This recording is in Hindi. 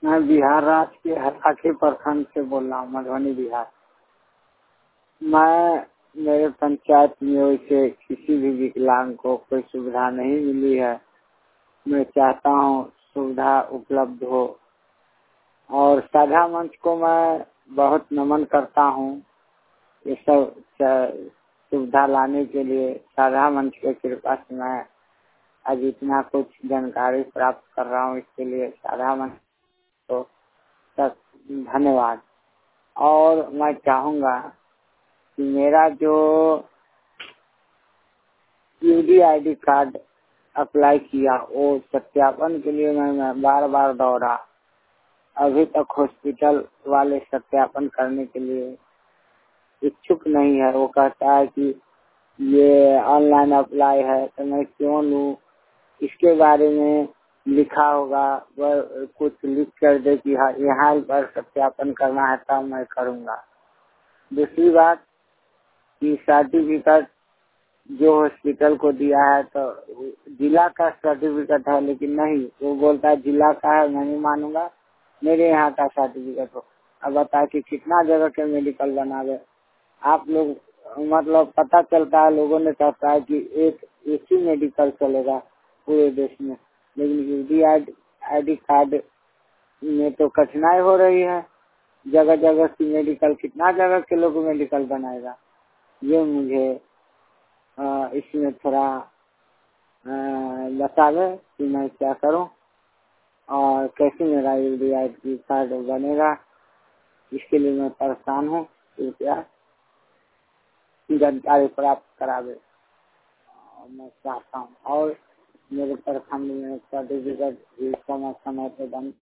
मैं बिहार राज्य के हरलाखी प्रखंड से बोल रहा हूँ, मधुबनी बिहार। मेरे पंचायत में वैसे किसी भी विकलांग को कोई सुविधा नहीं मिली है। मैं चाहता हूँ सुविधा उपलब्ध हो, और साझा मंच को मैं बहुत नमन करता हूँ। ये सब सुविधा लाने के लिए साझा मंच के कृपा से मैं आज इतना कुछ जानकारी प्राप्त कर रहा हूँ। इसके लिए साझा मंच को तक धन्यवाद। और मैं चाहूँगा कि मेरा जो यूडीआईडी कार्ड अप्लाई किया वो सत्यापन के लिए मैं बार बार दौड़ा, अभी तक हॉस्पिटल वाले सत्यापन करने के लिए इच्छुक नहीं है। वो कहता है कि ये ऑनलाइन अप्लाई है, तो मैं क्यों लूँ। इसके बारे में लिखा होगा, वह कुछ लिख कर दे कि हाँ यहाँ पर सत्यापन करना है तब मैं करूँगा। दूसरी बात कि सर्टिफिकेट जो हॉस्पिटल को दिया है तो जिला का सर्टिफिकेट है, लेकिन नहीं, वो बोलता है जिला का है, मैं नहीं मानूंगा, मेरे यहाँ का सर्टिफिकेट हो। अब बता कि कितना जगह के मेडिकल बना दे आप लोग। मतलब पता चलता है, लोगों ने कहता है कि एक ही मेडिकल चलेगा पूरे देश में, लेकिन यूडीआईडी कार्ड में तो कठिनाई हो रही है। जगह जगह की मेडिकल, कितना जगह के लोग मेडिकल बनाएगा। ये मुझे इसमें थोड़ा बता दें कि मैं क्या करूं और कैसे मेरा यूडीआईडी कार्ड बनेगा। इसके लिए मैं परेशान हूं, कृपया जानकारी प्राप्त करावे। मैं चाहता हूँ और मेरे प्रखंड में सर्टिफिकेट समय समय पे बन